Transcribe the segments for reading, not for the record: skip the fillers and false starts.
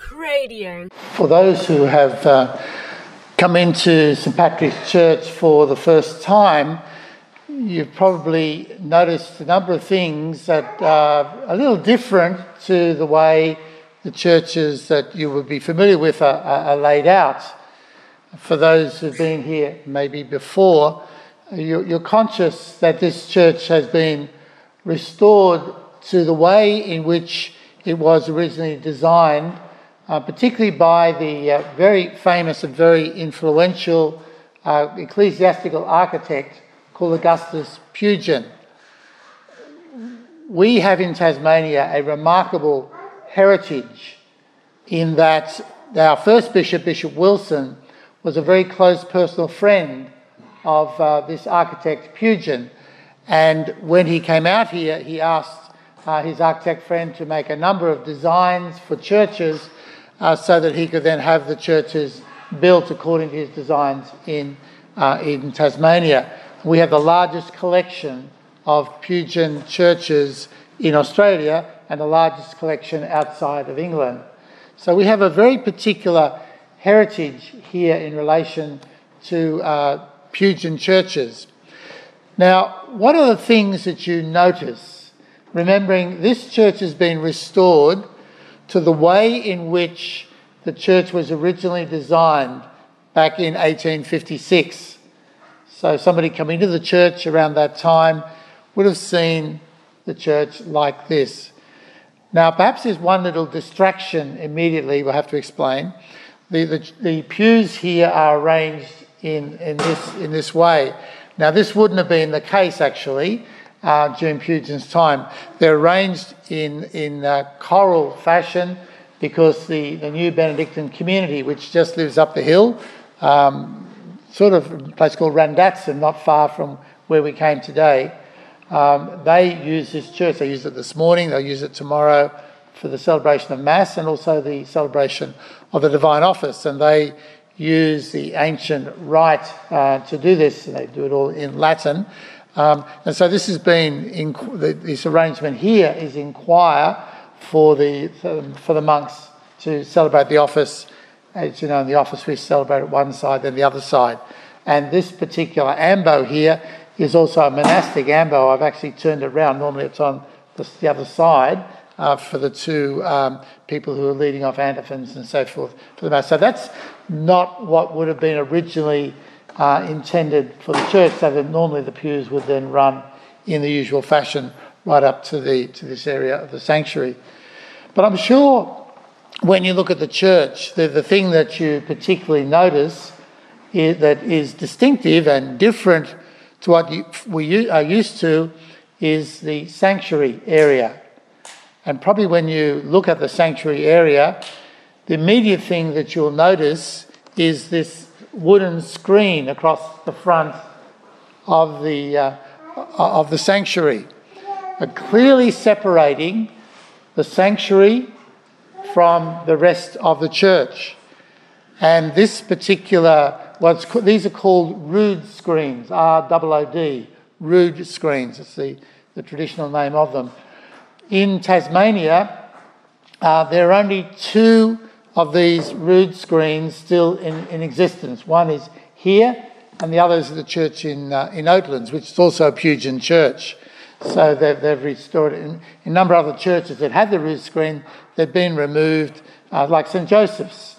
Talk Radio. For those who have come into St Patrick's Church for the first time, you've probably noticed a number of things that are a little different to the way the churches that you would be familiar with are laid out. For those who've been here maybe before, you're conscious that this church has been restored to the way in which it was originally designed, particularly by the very famous and very influential ecclesiastical architect called Augustus Pugin. We have in Tasmania a remarkable heritage in that our first bishop, Bishop Wilson, was a very close personal friend of this architect Pugin. And when he came out here, he asked his architect friend to make a number of designs for churches so that he could then have the churches built according to his designs in Tasmania. We have the largest collection of Pugin churches in Australia and the largest collection outside of England. So we have a very particular heritage here in relation to Pugin churches. Now, what are the things that you notice, remembering this church has been restored to the way in which the church was originally designed back in 1856. So somebody coming to the church around that time would have seen the church like this. Now, perhaps there's one little distraction immediately we'll have to explain. The pews here are arranged in this way. Now, this wouldn't have been the case, actually, during Pugin's time. They're arranged in choral fashion because the new Benedictine community, which just lives up the hill, sort of a place called Randatson, not far from where we came today, they use this church. They used it this morning, they'll use it tomorrow for the celebration of Mass and also the celebration of the Divine Office. And they use the ancient rite to do this. They do it all in Latin. And so this has been, this arrangement here is in choir for the monks to celebrate the office. As you know, in the office we celebrate at one side, then the other side. And this particular ambo here is also a monastic ambo. I've actually turned it around. Normally it's on the other side for the two people who are leading off antiphons and so forth for the Mass. So that's not what would have been originally intended for the church, so that normally the pews would then run in the usual fashion right up to this area of the sanctuary. But I'm sure when you look at the church, the thing that you particularly notice that is distinctive and different to what we are used to is the sanctuary area. And probably when you look at the sanctuary area, the immediate thing that you'll notice is this wooden screen across the front of the sanctuary, clearly separating the sanctuary from the rest of the church. And this particular, these are called rood screens, R-O-O-D, rood screens. It's the traditional name of them. In Tasmania, there are only two of these rood screens still in existence. One is here, and the other is the church in Oatlands, which is also a Pugin church. So they've restored it. In a number of other churches that had the rood screen, they've been removed, like St Joseph's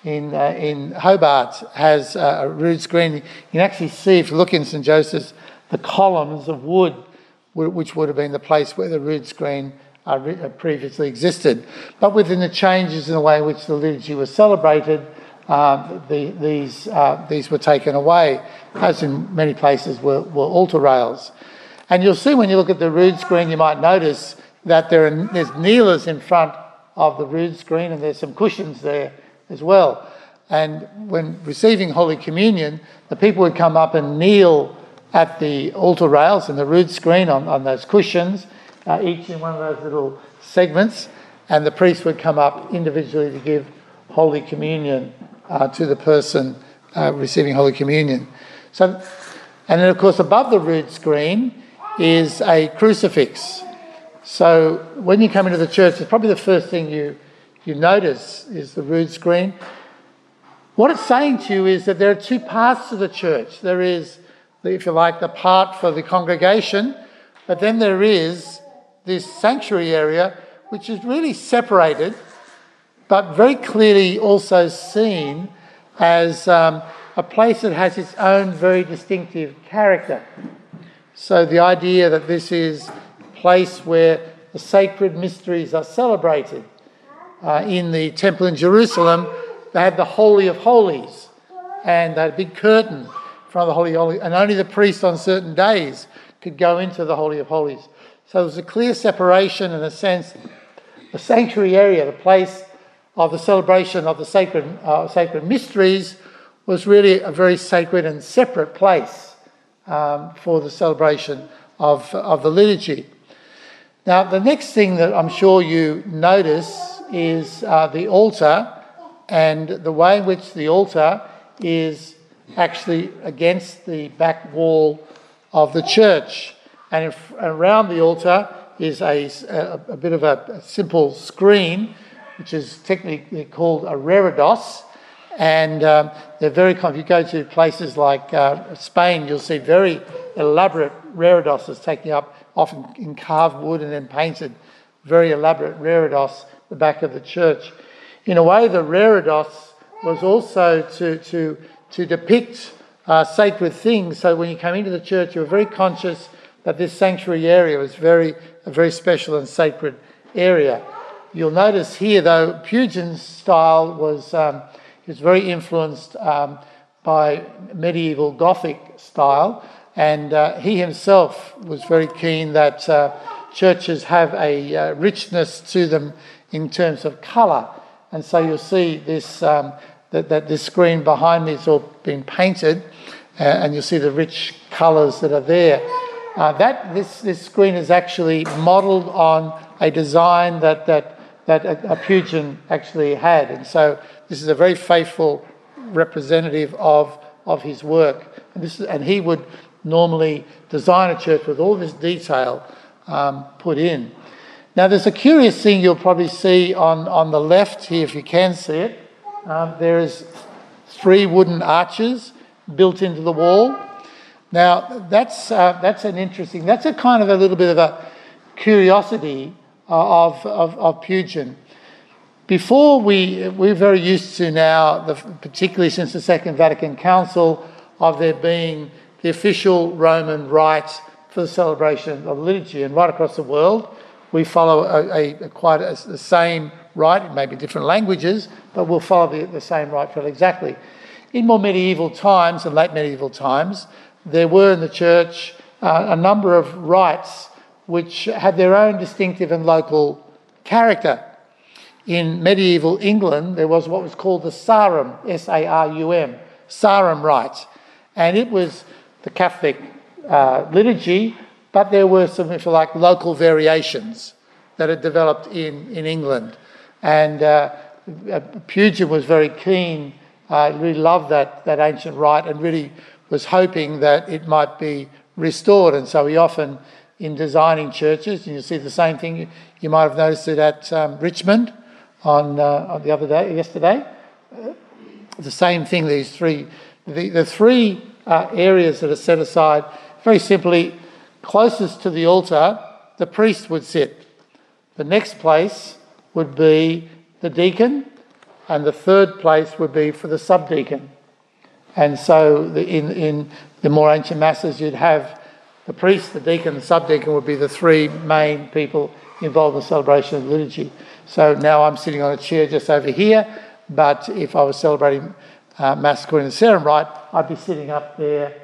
in Hobart has a rood screen. You can actually see, if you look in St Joseph's, the columns of wood, which would have been the place where the rood screen previously existed. But within the changes in the way in which the liturgy was celebrated, these were taken away, as in many places were altar rails. And you'll see when you look at the rood screen, you might notice that there's kneelers in front of the rood screen, and there's some cushions there as well. And when receiving Holy Communion, the people would come up and kneel at the altar rails and the rood screen on those cushions, each in one of those little segments, and the priest would come up individually to give Holy Communion to the person receiving Holy Communion. So, and then of course above the rood screen is a crucifix. So when you come into the church, it's probably the first thing you you notice is the rood screen. What it's saying to you is that there are two parts to the church. There is, if you like, the part for the congregation, but then there is this sanctuary area which is really separated, but very clearly also seen as a place that has its own very distinctive character. So the idea that this is a place where the sacred mysteries are celebrated. In the temple in Jerusalem, they had the Holy of Holies, and they had a big curtain in front of the Holy of Holies, and only the priest on certain days could go into the Holy of Holies. So there was a clear separation, in a sense. The sanctuary area, the place of the celebration of the sacred mysteries, was really a very sacred and separate place for the celebration of the liturgy. Now, the next thing that I'm sure you notice is the altar, and the way in which the altar is actually against the back wall of the church. And around the altar is a bit of a simple screen, which is technically called a reredos. And they're very common. If you go to places like Spain, you'll see very elaborate reredoses taking up, often in carved wood and then painted, very elaborate reredos, the back of the church. In a way, the reredos was also to depict sacred things. So when you came into the church, you were very conscious that this sanctuary area was a very special and sacred area. You'll notice here, though, Pugin's style was very influenced by medieval Gothic style, and he himself was very keen that churches have a richness to them in terms of colour. And so you'll see this that this screen behind me is all been painted, and you'll see the rich colours that are there. This screen is actually modelled on a design that a Pugin actually had, and so this is a very faithful representative of his work. And he would normally design a church with all this detail put in. Now, there's a curious thing you'll probably see on the left here, if you can see it. There is 3 wooden arches built into the wall. Now, that's a kind of a little bit of a curiosity of Pugin. Before we're very used to now, particularly since the Second Vatican Council, of there being the official Roman rite for the celebration of liturgy, and right across the world we follow the same rite. It may be different languages, but we'll follow the same rite fairly exactly. In more medieval times and late medieval times, there were in the church a number of rites which had their own distinctive and local character. In medieval England, there was what was called the Sarum, S-A-R-U-M, Sarum rite. And it was the Catholic liturgy, but there were some, if you like, local variations that had developed in England. And Pugin was very keen, really loved that ancient rite, and really was hoping that it might be restored. And so he often, in designing churches, and you'll see the same thing, you might have noticed it at Richmond on yesterday. The same thing, the three areas that are set aside, very simply, closest to the altar, the priest would sit. The next place would be the deacon, and the third place would be for the subdeacon. And so in the more ancient masses, you'd have the priest, the deacon, the subdeacon would be the 3 main people involved in the celebration of liturgy. So now I'm sitting on a chair just over here, but if I was celebrating Mass according to the Sarum rite, I'd be sitting up there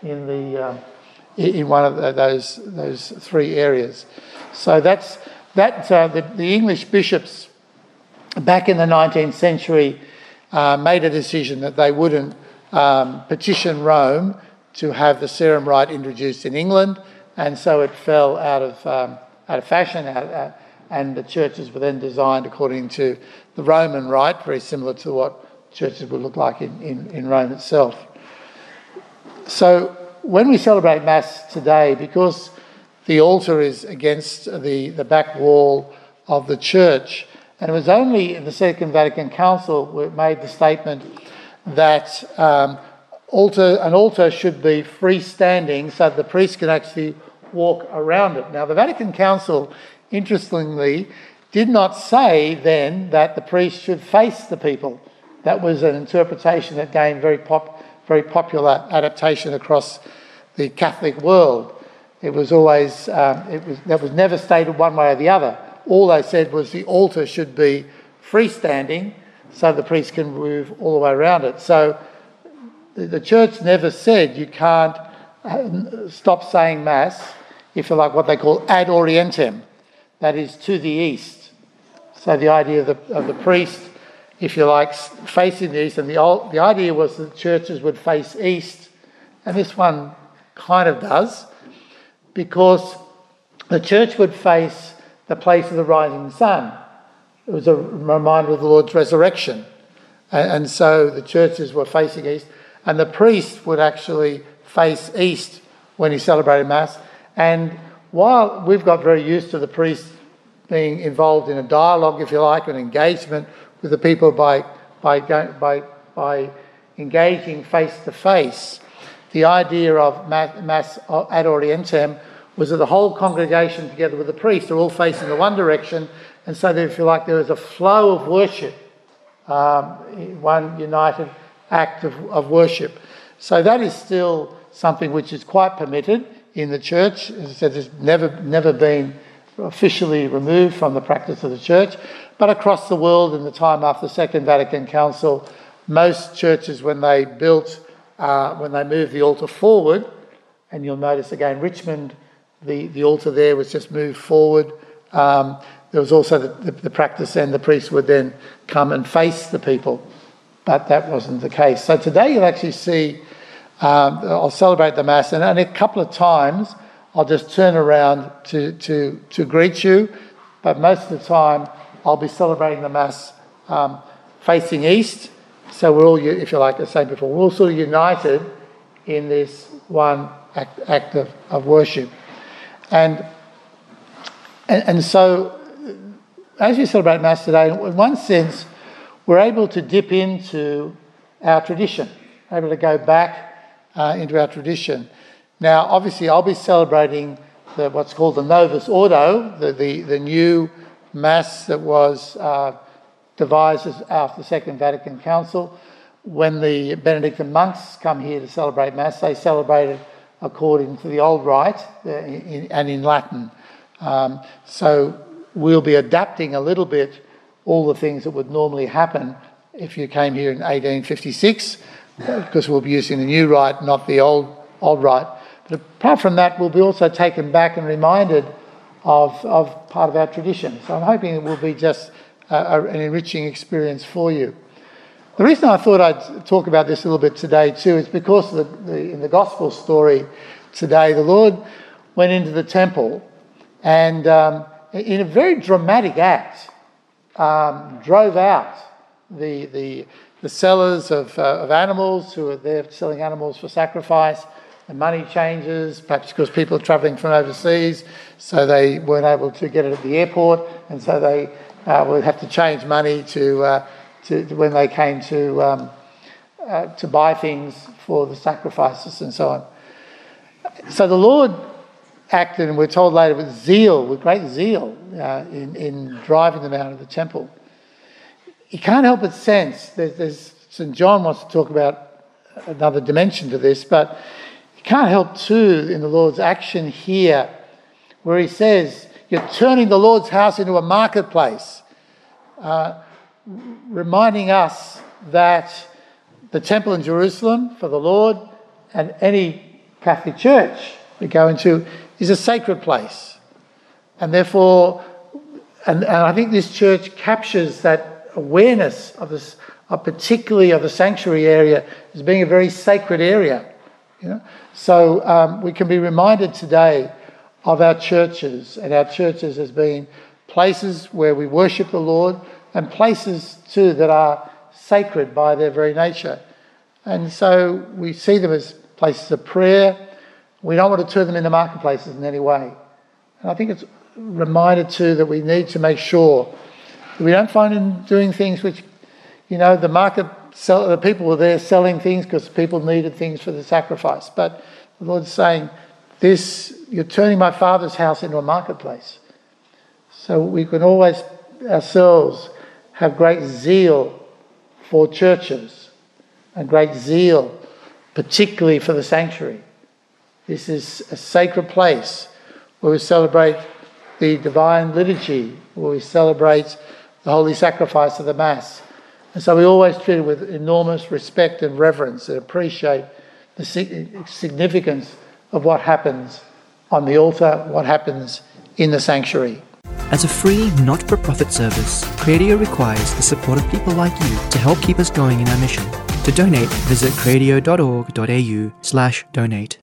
in one of those 3 areas. So the English bishops back in the 19th century made a decision that they wouldn't petition Rome to have the Sarum rite introduced in England, and so it fell out of fashion, and the churches were then designed according to the Roman rite, very similar to what churches would look like in Rome itself. So when we celebrate Mass today, because the altar is against the back wall of the church, And it was only in the Second Vatican Council where it made the statement that an altar should be freestanding so that the priest can actually walk around it. Now, the Vatican Council, interestingly, did not say then that the priest should face the people. That was an interpretation that gained very popular adaptation across the Catholic world. It was always that was never stated one way or the other. All they said was the altar should be freestanding so the priest can move all the way around it. So the church never said you can't stop saying Mass if you like what they call ad orientem, that is to the east. So the idea of the priest, if you like, facing the east, and the idea was that churches would face east, and this one kind of does, because the church would face the place of the rising sun. It was a reminder of the Lord's resurrection. And so the churches were facing east, and the priest would actually face east when he celebrated Mass. And while we've got very used to the priest being involved in a dialogue, if you like, an engagement with the people by engaging face to face, the idea of Mass ad orientem was that the whole congregation together with the priest are all facing the one direction, and so that, if you like, there was a flow of worship, one united act of worship. So that is still something which is quite permitted in the church. As I said, it's never been officially removed from the practice of the church, but across the world in the time after the Second Vatican Council, most churches, when they moved the altar forward, and you'll notice again Richmond, the altar there was just moved forward. There was also the practice then the priest would then come and face the people, but that wasn't the case. So today you'll actually see, I'll celebrate the Mass, and a couple of times I'll just turn around to greet you, but most of the time I'll be celebrating the Mass facing east. So we're all, if you like, as I said before, we're all sort of united in this one act of worship. And so as we celebrate Mass today, in one sense, we're able to dip into our tradition, able to go back into our tradition. Now, obviously, I'll be celebrating what's called the Novus Ordo, the new Mass that was devised after the Second Vatican Council. When the Benedictine monks come here to celebrate Mass, they celebrate it according to the old rite and in Latin. So we'll be adapting a little bit all the things that would normally happen if you came here in 1856, because we'll be using the new rite, not the old rite. But apart from that, we'll be also taken back and reminded of part of our tradition. So I'm hoping it will be just an enriching experience for you. The reason I thought I'd talk about this a little bit today too is because in the Gospel story today, the Lord went into the temple and in a very dramatic act, drove out the sellers of animals who are there selling animals for sacrifice. The money changes, perhaps because people are travelling from overseas, so they weren't able to get it at the airport, and so they would have to change money to when they came to buy things for the sacrifices and so on. So the Lord acted, and we're told later, with great zeal, in driving them out of the temple. You can't help but sense, there's St. John wants to talk about another dimension to this, but you can't help too in the Lord's action here, where he says, you're turning the Lord's house into a marketplace, reminding us that the temple in Jerusalem for the Lord and any Catholic church we go into is a sacred place. And therefore, and I think this church captures that awareness of this, particularly of the sanctuary area as being a very sacred area. You know? So we can be reminded today of our churches, and our churches as being places where we worship the Lord, and places too that are sacred by their very nature. And so we see them as places of prayer. We don't want to turn them into marketplaces in any way. And I think it's reminded too that we need to make sure We don't find him doing things which, the people were there selling things because people needed things for the sacrifice. But the Lord's saying, you're turning my Father's house into a marketplace. So we can always ourselves have great zeal for churches and great zeal particularly for the sanctuary. This is a sacred place where we celebrate the divine liturgy, where we celebrate the holy sacrifice of the Mass. And so we always treat it with enormous respect and reverence and appreciate the significance of what happens on the altar, what happens in the sanctuary. As a free, not-for-profit service, Cradio requires the support of people like you to help keep us going in our mission. To donate, visit cradio.org.au/donate.